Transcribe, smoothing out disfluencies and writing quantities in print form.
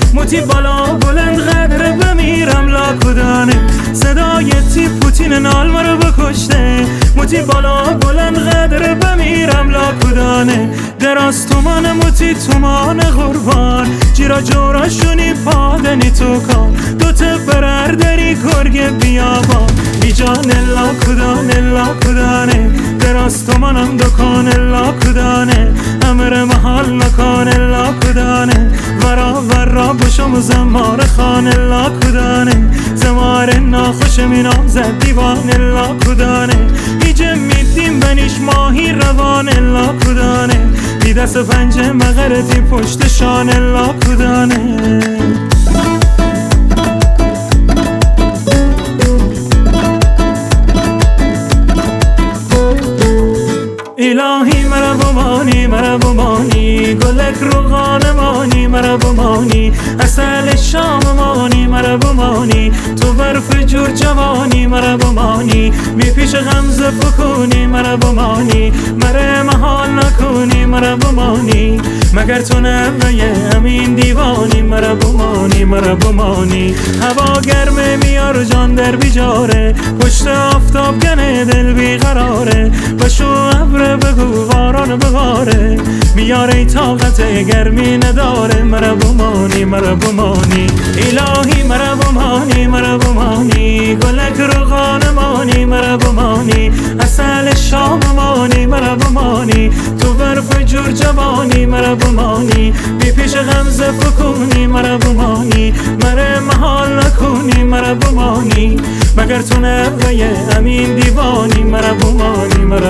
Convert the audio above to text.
موتی بالا بلند قدر بمیرم لاکودانه صدای پوتین نال مرا بکشته موتی بالا بلند قدر بمیرم لاکودانه دراز تومان موتی تومان قربان جیرا جورا شونی پادنی تو کن دوتا برر داری گرگ بیابان بیجان لاکودانه دراز تومانم دکان لاکودانه امر محال نکان لاکودانه ورا بشم زمار خان لاکودانه زمار ناخوش مینام زد دیوان لاکودانه ایجه میدیم بنیش ماهی روان لاکودانه بی دست پنجه مغرتی پشت شان لاکودانه الهی مرا بمانی گلک رو خانمانی مرا بمانی اصل شام مانی مرا بمانی تو برف جور جوانی مرا بمانی بی پیش غمزه بکنی مرا بمانی مره محال نکنی مرا بمانی مگر تو نوه امین دیوانی مرا بمانی هوا گرمه میار جان در بیجاره پشت آفتاب گنه دل بیقراره بشو ابر بگو باران بباره میاره طاقت گرمی نداره مرا بمانی الهی مرا بمانی گلک رو خانمانی مرا بمانی اصل شام مانی مرا بمانی تو برف جور جوانی مرا بمانی بی پیش غمزه بکنی مرا بمانی مره محال نکنی مرا بمانی مگر تو نوه امین دیوانی مرا بمانی